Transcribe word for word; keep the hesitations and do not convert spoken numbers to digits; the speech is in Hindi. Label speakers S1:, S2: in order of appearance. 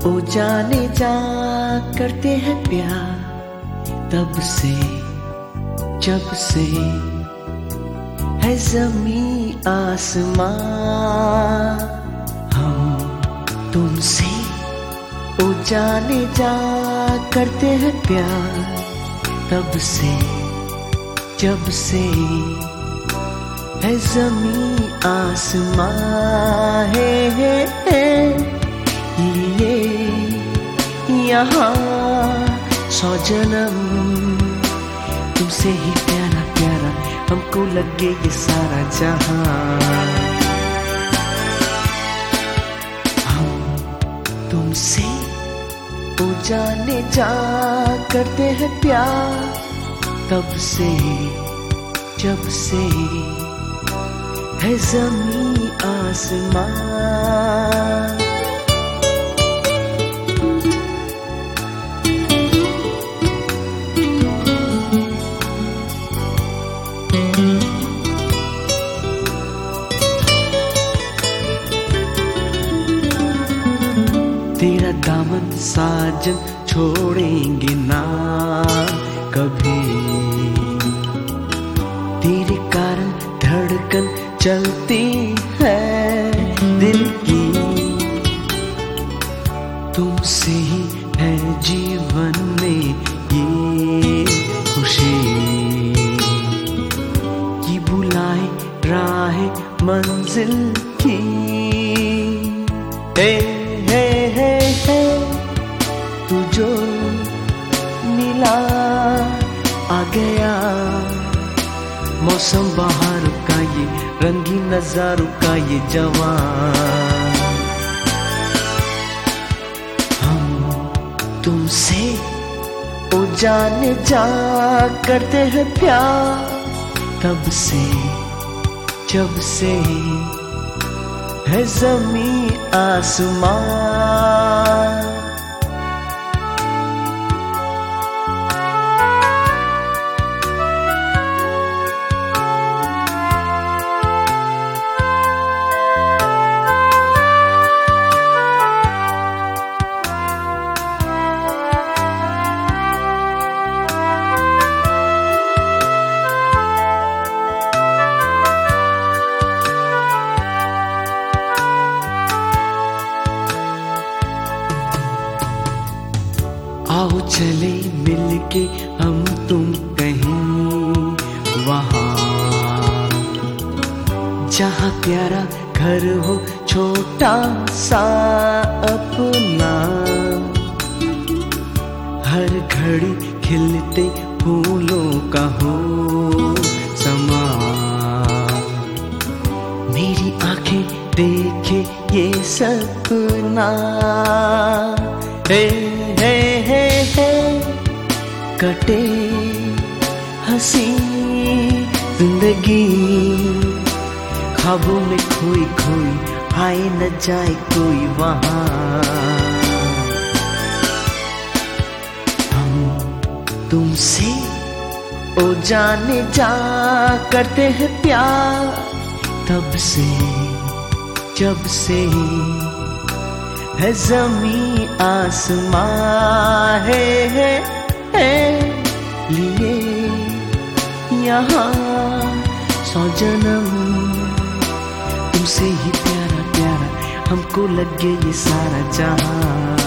S1: ओ जाने जा करते हैं प्यार तब से जब से है ज़मीं आसमां हम तुमसे। ओ जाने जा करते हैं प्यार तब से जब से है ज़मीं आसमां है, है, है लिए यहाँ सौ जन्म तुमसे ही प्यारा प्यारा हमको लगे ये सारा जहां। हम तुमसे ओ जाने जा करते हैं प्यार तब से जब से है ज़मीं आसमां। तेरा दामन साजन छोड़ेंगे ना कभी, तेरे कारण धड़कन चलती है दिल की। तुमसे ही है जीवन में ये खुशी कि बुलाए राह मंजिल की। हे हे हे हे तू जो मिला आ गया, मौसम बहार का ये रंगीन नजारों का ये जवान। हम तुमसे ओ जाने जा करते हैं प्यार तब से जब से है ज़मीं आसमां। आओ चले मिलके हम तुम कहीं वहाँ जहाँ प्यारा घर हो छोटा सा अपना, हर घड़ी खिलते फूलों का हो समा। मेरी आंखें देखे ये सपना हे हे हे हे कटे हंसी जिंदगी, ख्वाबों में खोई खोई आए न जाए कोई वहाँ। हम तुमसे ओ जाने जा करते हैं प्यार तब से जब से है ज़मीं आसमां है, है, है लिए यहाँ सौ जन्म तुमसे ही प्यारा प्यारा हमको लगे ये सारा जहां।